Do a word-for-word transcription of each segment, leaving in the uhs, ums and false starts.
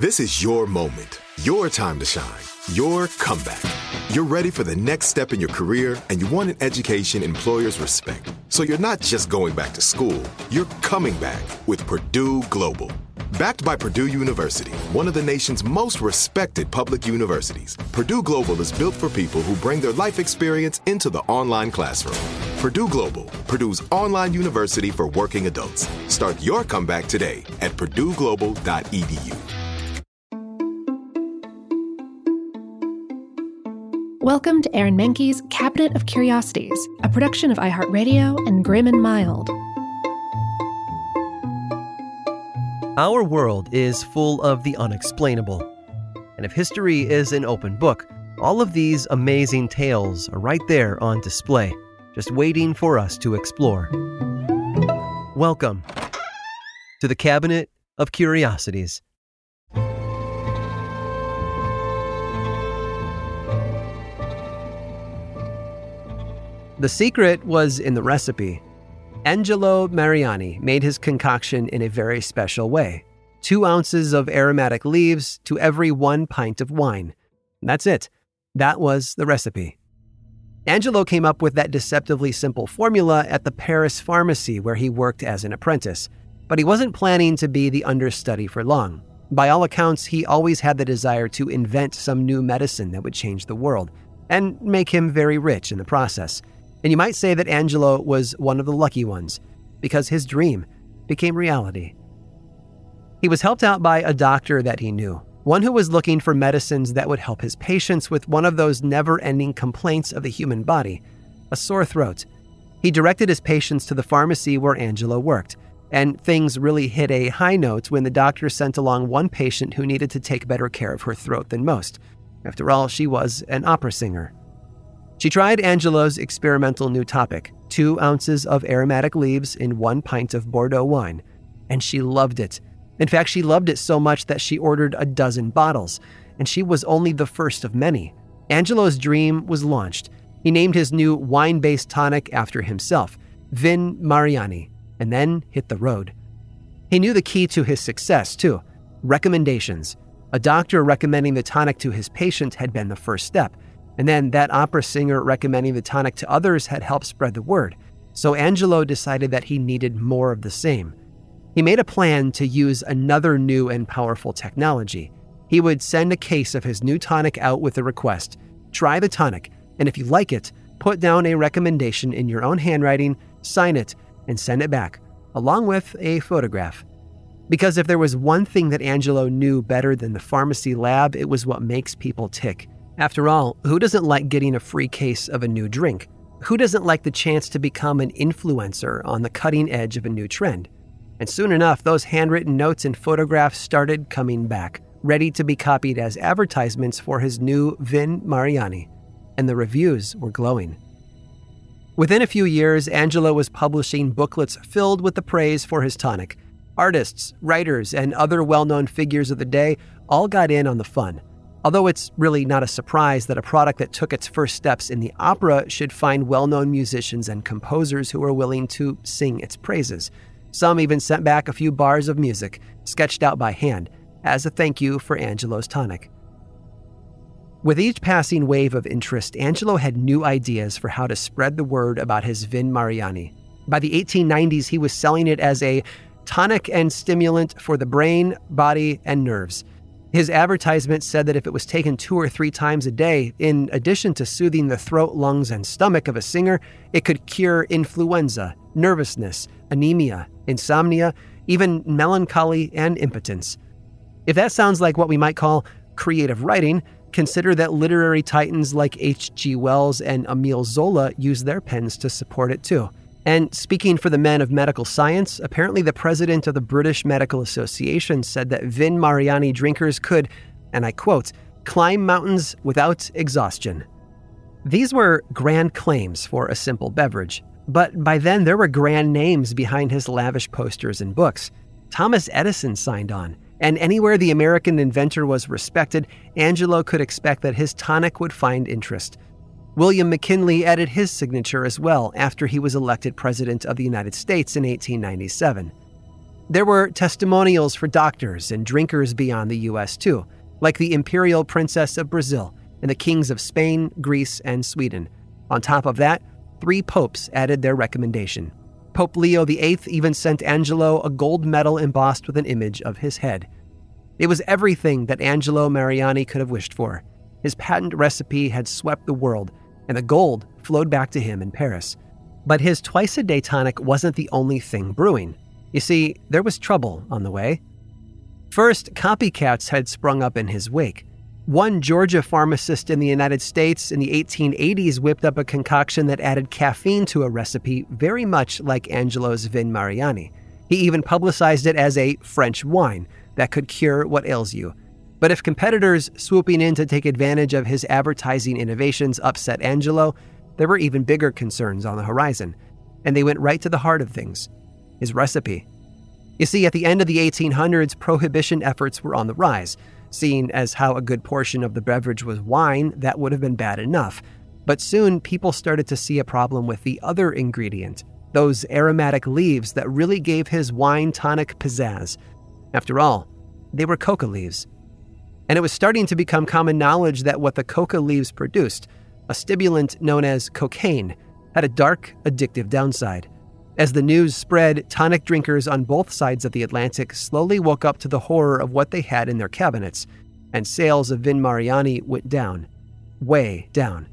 This is your moment, your time to shine, your comeback. You're ready for the next step in your career, and you want an education employers respect. So you're not just going back to school, you're coming back with Purdue Global. Backed by Purdue University, one of the nation's most respected public universities, Purdue Global is built for people who bring their life experience into the online classroom. Purdue Global, Purdue's online university for working adults. Start your comeback today at purdue global dot e d u. Welcome to Aaron Mahnke's Cabinet of Curiosities, a production of iHeartRadio and Grim and Mild. Our world is full of the unexplainable. And if history is an open book, all of these amazing tales are right there on display, just waiting for us to explore. Welcome to the Cabinet of Curiosities. The secret was in the recipe. Angelo Mariani made his concoction in a very special way. Two ounces of aromatic leaves to every one pint of wine. That's it. That was the recipe. Angelo came up with that deceptively simple formula at the Paris pharmacy where he worked as an apprentice. But he wasn't planning to be the understudy for long. By all accounts, he always had the desire to invent some new medicine that would change the world and make him very rich in the process. And you might say that Angelo was one of the lucky ones, because his dream became reality. He was helped out by a doctor that he knew, one who was looking for medicines that would help his patients with one of those never-ending complaints of the human body, a sore throat. He directed his patients to the pharmacy where Angelo worked, and things really hit a high note when the doctor sent along one patient who needed to take better care of her throat than most. After all, she was an opera singer. She tried Angelo's experimental new topic, two ounces of aromatic leaves in one pint of Bordeaux wine, and she loved it. In fact, she loved it so much that she ordered a dozen bottles, and she was only the first of many. Angelo's dream was launched. He named his new wine-based tonic after himself, Vin Mariani, and then hit the road. He knew the key to his success, too: recommendations. A doctor recommending the tonic to his patient had been the first step. And then that opera singer recommending the tonic to others had helped spread the word. So Angelo decided that he needed more of the same. He made a plan to use another new and powerful technology. He would send a case of his new tonic out with a request. Try the tonic, and if you like it, put down a recommendation in your own handwriting, sign it, and send it back, along with a photograph. Because if there was one thing that Angelo knew better than the pharmacy lab, it was what makes people tick. After all, who doesn't like getting a free case of a new drink? Who doesn't like the chance to become an influencer on the cutting edge of a new trend? And soon enough, those handwritten notes and photographs started coming back, ready to be copied as advertisements for his new Vin Mariani. And the reviews were glowing. Within a few years, Angelo was publishing booklets filled with the praise for his tonic. Artists, writers, and other well-known figures of the day all got in on the fun. Although it's really not a surprise that a product that took its first steps in the opera should find well-known musicians and composers who are willing to sing its praises. Some even sent back a few bars of music, sketched out by hand, as a thank you for Angelo's tonic. With each passing wave of interest, Angelo had new ideas for how to spread the word about his Vin Mariani. By the eighteen nineties, he was selling it as a tonic and stimulant for the brain, body, and nerves. His advertisement said that if it was taken two or three times a day, in addition to soothing the throat, lungs, and stomach of a singer, it could cure influenza, nervousness, anemia, insomnia, even melancholy and impotence. If that sounds like what we might call creative writing, consider that literary titans like H G Wells and Emile Zola used their pens to support it too. And speaking for the men of medical science, apparently the president of the British Medical Association said that Vin Mariani drinkers could, and I quote, climb mountains without exhaustion. These were grand claims for a simple beverage, but by then there were grand names behind his lavish posters and books. Thomas Edison signed on, and anywhere the American inventor was respected, Angelo could expect that his tonic would find interest. William McKinley added his signature as well after he was elected President of the United States in eighteen ninety-seven. There were testimonials for doctors and drinkers beyond the U S too, like the Imperial Princess of Brazil and the kings of Spain, Greece, and Sweden. On top of that, three popes added their recommendation. Pope Leo the Eighth even sent Angelo a gold medal embossed with an image of his head. It was everything that Angelo Mariani could have wished for. His patent recipe had swept the world, and the gold flowed back to him in Paris. But his twice-a-day tonic wasn't the only thing brewing. You see, there was trouble on the way. First, copycats had sprung up in his wake. One Georgia pharmacist in the United States in the eighteen eighties whipped up a concoction that added caffeine to a recipe very much like Angelo's Vin Mariani. He even publicized it as a French wine that could cure what ails you. But if competitors swooping in to take advantage of his advertising innovations upset Angelo, there were even bigger concerns on the horizon, and they went right to the heart of things: his recipe. You see, at the end of the eighteen hundreds, prohibition efforts were on the rise. Seeing as how a good portion of the beverage was wine, that would have been bad enough. But soon, people started to see a problem with the other ingredient, those aromatic leaves that really gave his wine tonic pizzazz. After all, they were coca leaves. And it was starting to become common knowledge that what the coca leaves produced, a stimulant known as cocaine, had a dark, addictive downside. As the news spread, tonic drinkers on both sides of the Atlantic slowly woke up to the horror of what they had in their cabinets, and sales of Vin Mariani went down. Way down.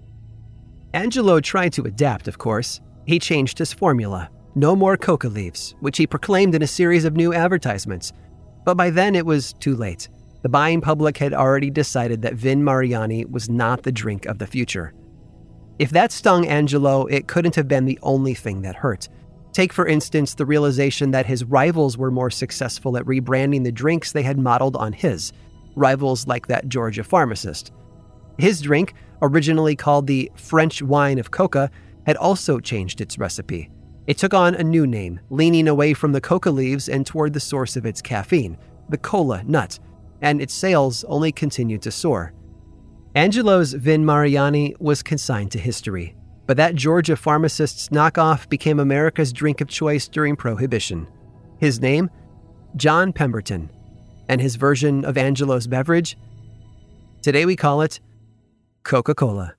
Angelo tried to adapt, of course. He changed his formula. No more coca leaves, which he proclaimed in a series of new advertisements. But by then it was too late. The buying public had already decided that Vin Mariani was not the drink of the future. If that stung Angelo, it couldn't have been the only thing that hurt. Take, for instance, the realization that his rivals were more successful at rebranding the drinks they had modeled on his, rivals like that Georgia pharmacist. His drink, originally called the French wine of coca, had also changed its recipe. It took on a new name, leaning away from the coca leaves and toward the source of its caffeine, the cola nut, and its sales only continued to soar. Angelo's Vin Mariani was consigned to history. But that Georgia pharmacist's knockoff became America's drink of choice during Prohibition. His name? John Pemberton. And his version of Angelo's beverage? Today we call it Coca-Cola.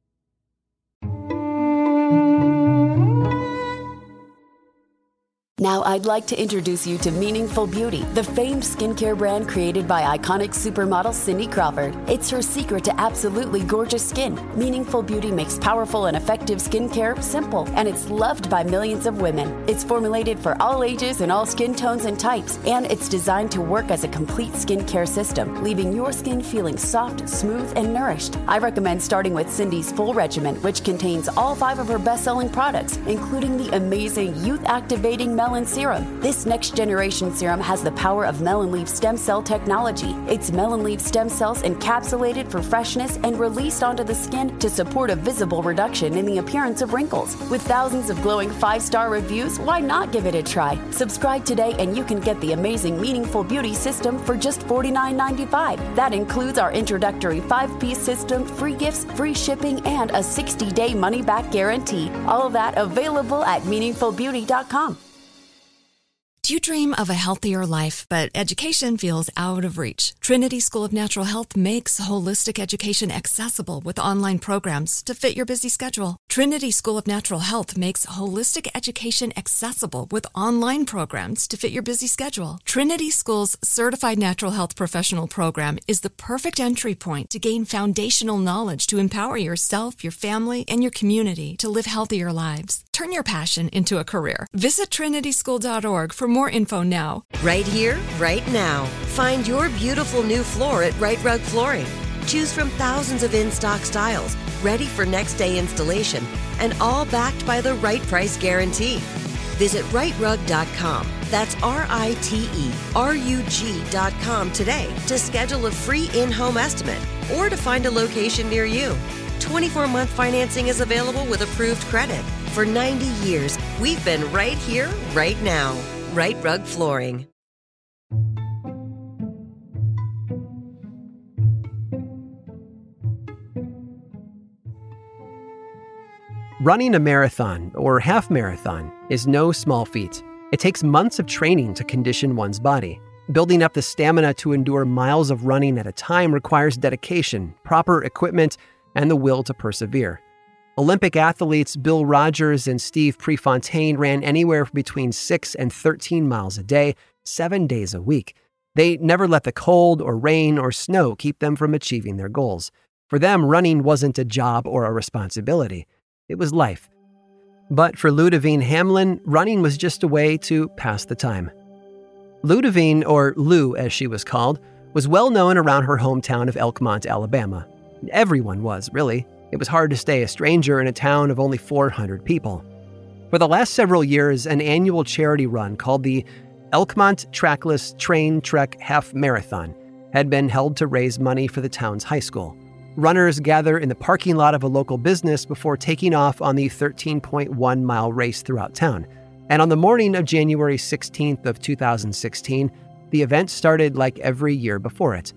Now I'd like to introduce you to Meaningful Beauty, the famed skincare brand created by iconic supermodel Cindy Crawford. It's her secret to absolutely gorgeous skin. Meaningful Beauty makes powerful and effective skincare simple, and it's loved by millions of women. It's formulated for all ages and all skin tones and types, and it's designed to work as a complete skincare system, leaving your skin feeling soft, smooth, and nourished. I recommend starting with Cindy's full regimen, which contains all five of her best-selling products, including the amazing youth-activating Melon Serum. This next-generation serum has the power of melon leaf stem cell technology. It's melon leaf stem cells encapsulated for freshness and released onto the skin to support a visible reduction in the appearance of wrinkles. With thousands of glowing five-star reviews, why not give it a try? Subscribe today and you can get the amazing Meaningful Beauty system for just forty-nine ninety-five. That includes our introductory five-piece system, free gifts, free shipping, and a sixty-day money-back guarantee. All of that available at meaningful beauty dot com. Do you dream of a healthier life, but education feels out of reach? Trinity School of Natural Health makes holistic education accessible with online programs to fit your busy schedule. Trinity School of Natural Health makes holistic education accessible with online programs to fit your busy schedule. Trinity School's Certified Natural Health Professional Program is the perfect entry point to gain foundational knowledge to empower yourself, your family, and your community to live healthier lives. Turn your passion into a career. Visit trinity school dot org for more info now. Right here, right now. Find your beautiful new floor at Right Rug Flooring. Choose from thousands of in-stock styles, ready for next day installation, and all backed by the right price guarantee. Visit right rug dot com. That's R I T E R U G dot com today to schedule a free in-home estimate or to find a location near you. twenty-four month financing is available with approved credit. For ninety years, we've been right here, right now. Right Rug Flooring. Running a marathon or half marathon is no small feat. It takes months of training to condition one's body. Building up the stamina to endure miles of running at a time requires dedication, proper equipment, and the will to persevere. Olympic athletes Bill Rogers and Steve Prefontaine ran anywhere between six and thirteen miles a day, seven days a week. They never let the cold or rain or snow keep them from achieving their goals. For them, running wasn't a job or a responsibility. It was life. But for Ludivine Hamlin, running was just a way to pass the time. Ludivine, or Lou as she was called, was well known around her hometown of Elkmont, Alabama. Everyone was, really. It was hard to stay a stranger in a town of only four hundred people. For the last several years, an annual charity run called the Elkmont Trackless Train Trek Half Marathon had been held to raise money for the town's high school. Runners gather in the parking lot of a local business before taking off on the thirteen point one mile race throughout town. And on the morning of January sixteenth of two thousand sixteen, the event started like every year before it.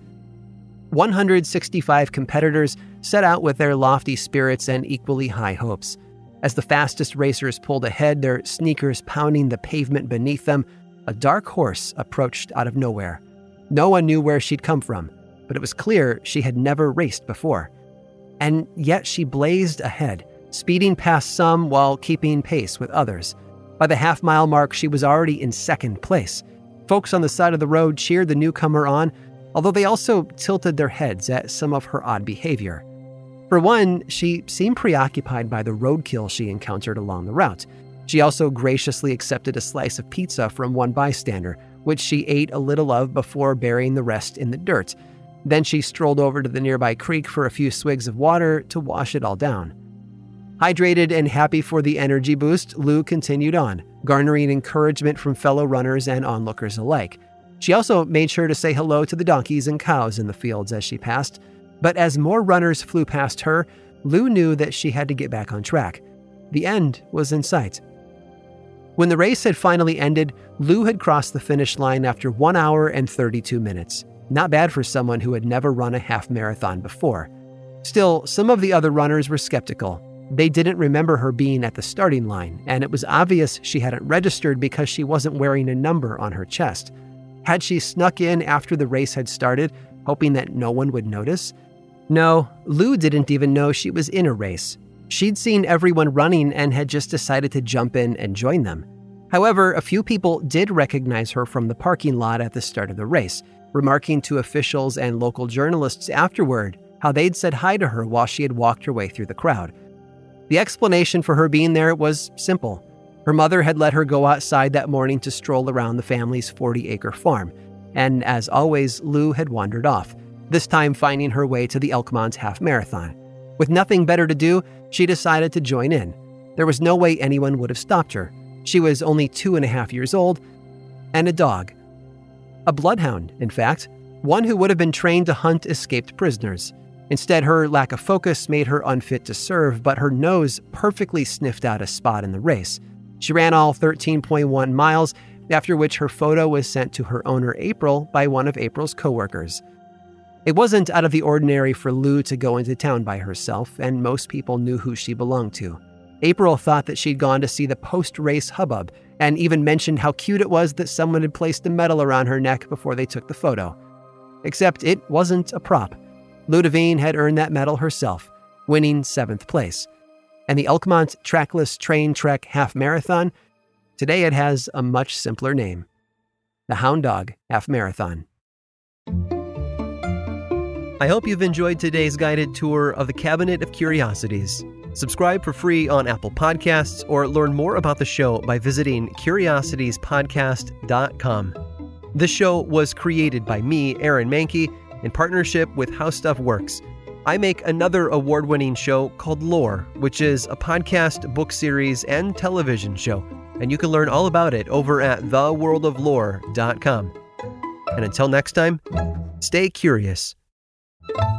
one hundred sixty-five competitors set out with their lofty spirits and equally high hopes. As the fastest racers pulled ahead, their sneakers pounding the pavement beneath them, a dark horse approached out of nowhere. No one knew where she'd come from, but it was clear she had never raced before. And yet she blazed ahead, speeding past some while keeping pace with others. By the half-mile mark, she was already in second place. Folks on the side of the road cheered the newcomer on, although they also tilted their heads at some of her odd behavior. For one, she seemed preoccupied by the roadkill she encountered along the route. She also graciously accepted a slice of pizza from one bystander, which she ate a little of before burying the rest in the dirt. Then she strolled over to the nearby creek for a few swigs of water to wash it all down. Hydrated and happy for the energy boost, Lou continued on, garnering encouragement from fellow runners and onlookers alike. She also made sure to say hello to the donkeys and cows in the fields as she passed. But as more runners flew past her, Lou knew that she had to get back on track. The end was in sight. When the race had finally ended, Lou had crossed the finish line after one hour and thirty-two minutes. Not bad for someone who had never run a half marathon before. Still, some of the other runners were skeptical. They didn't remember her being at the starting line, and it was obvious she hadn't registered because she wasn't wearing a number on her chest. Had she snuck in after the race had started, hoping that no one would notice? No, Lou didn't even know she was in a race. She'd seen everyone running and had just decided to jump in and join them. However, a few people did recognize her from the parking lot at the start of the race, remarking to officials and local journalists afterward how they'd said hi to her while she had walked her way through the crowd. The explanation for her being there was simple. Her mother had let her go outside that morning to stroll around the family's forty-acre farm, and as always, Lou had wandered off, this time finding her way to the Elkmont Half Marathon. With nothing better to do, she decided to join in. There was no way anyone would have stopped her. She was only two and a half years old, and a dog. A bloodhound, in fact, one who would have been trained to hunt escaped prisoners. Instead, her lack of focus made her unfit to serve, but her nose perfectly sniffed out a spot in the race. She ran all thirteen point one miles, after which her photo was sent to her owner, April, by one of April's coworkers. It wasn't out of the ordinary for Lou to go into town by herself, and most people knew who she belonged to. April thought that she'd gone to see the post-race hubbub, and even mentioned how cute it was that someone had placed a medal around her neck before they took the photo. Except it wasn't a prop. Ludivine had earned that medal herself, winning seventh place. And the Elkmont Trackless Train Trek Half Marathon, today it has a much simpler name. The Hound Dog Half Marathon. I hope you've enjoyed today's guided tour of the Cabinet of Curiosities. Subscribe for free on Apple Podcasts or learn more about the show by visiting curiosities podcast dot com. This show was created by me, Aaron Mahnke, in partnership with How Stuff Works. I make another award-winning show called Lore, which is a podcast, book series, and television show, and you can learn all about it over at the world of lore dot com. And until next time, stay curious.